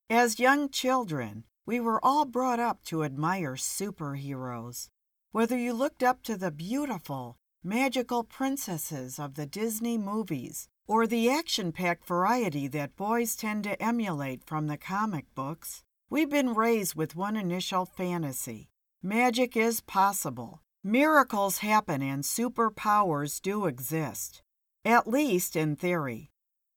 As young children, we were all brought up to admire superheroes. Whether you looked up to the beautiful, magical princesses of the Disney movies, or the action-packed variety that boys tend to emulate from the comic books, we've been raised with one initial fantasy. Magic is possible. Miracles happen and superpowers do exist, at least in theory.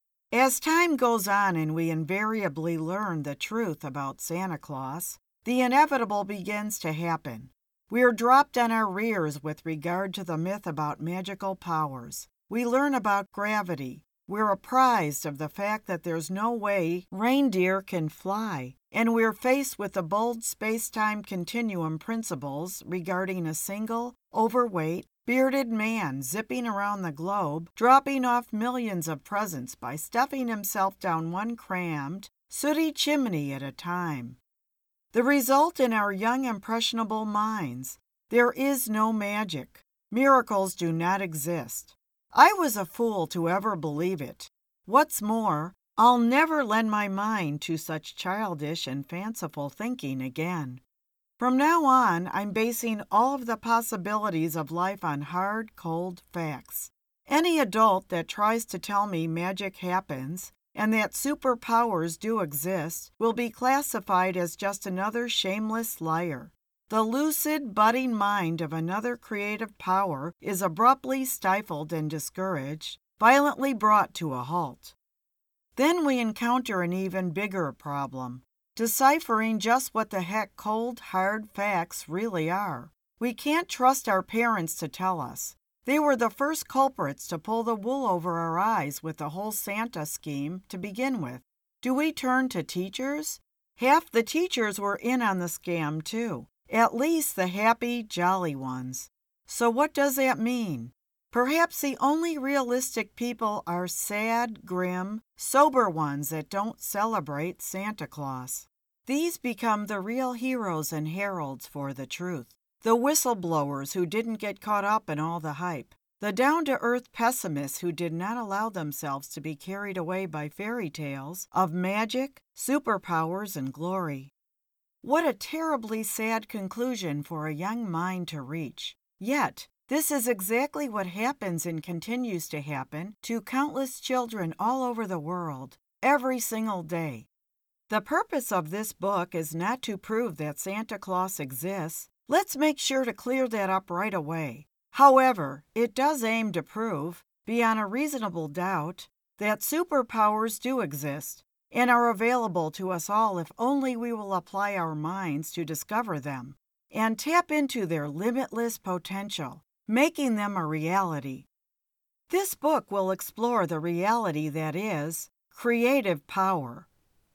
As time goes on and we invariably learn the truth about Santa Claus, the inevitable begins to happen. We are dropped on our rears with regard to the myth about magical powers. We learn about gravity. We're apprised of the fact that there's no way reindeer can fly, and we're faced with the bold space-time continuum principles regarding a single, overweight, bearded man zipping around the globe, dropping off millions of presents by stuffing himself down one crammed, sooty chimney at a time. The result in our young, impressionable minds: there is no magic. Miracles do not exist. I was a fool to ever believe it. What's more, I'll never lend my mind to such childish and fanciful thinking again. From now on, I'm basing all of the possibilities of life on hard, cold facts. Any adult that tries to tell me magic happens and that superpowers do exist will be classified as just another shameless liar. The lucid, budding mind of another creative power is abruptly stifled and discouraged, violently brought to a halt. Then we encounter an even bigger problem: deciphering just what the heck cold, hard facts really are. We can't trust our parents to tell us. They were the first culprits to pull the wool over our eyes with the whole Santa scheme to begin with. Do we turn to teachers? Half the teachers were in on the scam too, at least the happy, jolly ones. So what does that mean? Perhaps the only realistic people are sad, grim, sober ones that don't celebrate Santa Claus. These become the real heroes and heralds for the truth. The whistleblowers who didn't get caught up in all the hype. The down-to-earth pessimists who did not allow themselves to be carried away by fairy tales of magic, superpowers, and glory. What a terribly sad conclusion for a young mind to reach. Yet, this is exactly what happens and continues to happen to countless children all over the world, every single day. The purpose of this book is not to prove that Santa Claus exists. Let's make sure to clear that up right away. However, it does aim to prove, beyond a reasonable doubt, that superpowers do exist and are available to us all if only we will apply our minds to discover them and tap into their limitless potential, making them a reality. This book will explore the reality that is creative power.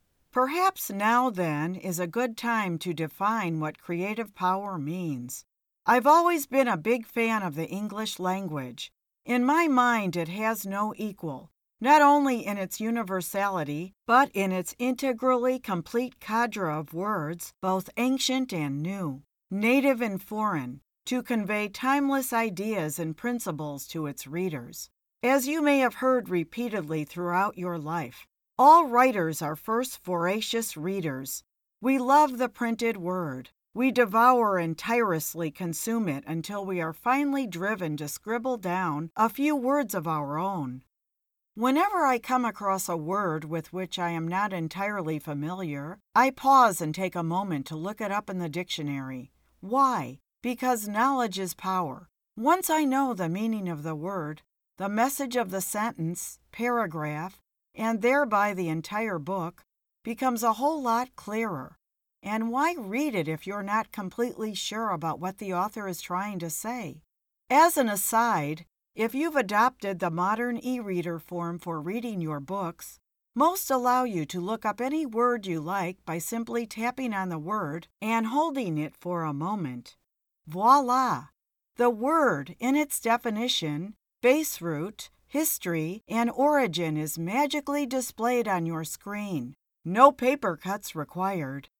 Perhaps now, then, is a good time to define what creative power means. I've always been a big fan of the English language. In my mind, it has no equal, not only in its universality, but in its integrally complete cadre of words, both ancient and new, native and foreign, to convey timeless ideas and principles to its readers. As you may have heard repeatedly throughout your life, all writers are first voracious readers. We love the printed word. We devour and tirelessly consume it until we are finally driven to scribble down a few words of our own. Whenever I come across a word with which I am not entirely familiar, I pause and take a moment to look it up in the dictionary. Why? Because knowledge is power. Once I know the meaning of the word, the message of the sentence, paragraph, and thereby the entire book, becomes a whole lot clearer. And why read it if you're not completely sure about what the author is trying to say? As an aside, if you've adopted the modern e-reader form for reading your books, most allow you to look up any word you like by simply tapping on the word and holding it for a moment. Voila! The word, in its definition, base root, history, and origin is magically displayed on your screen. No paper cuts required.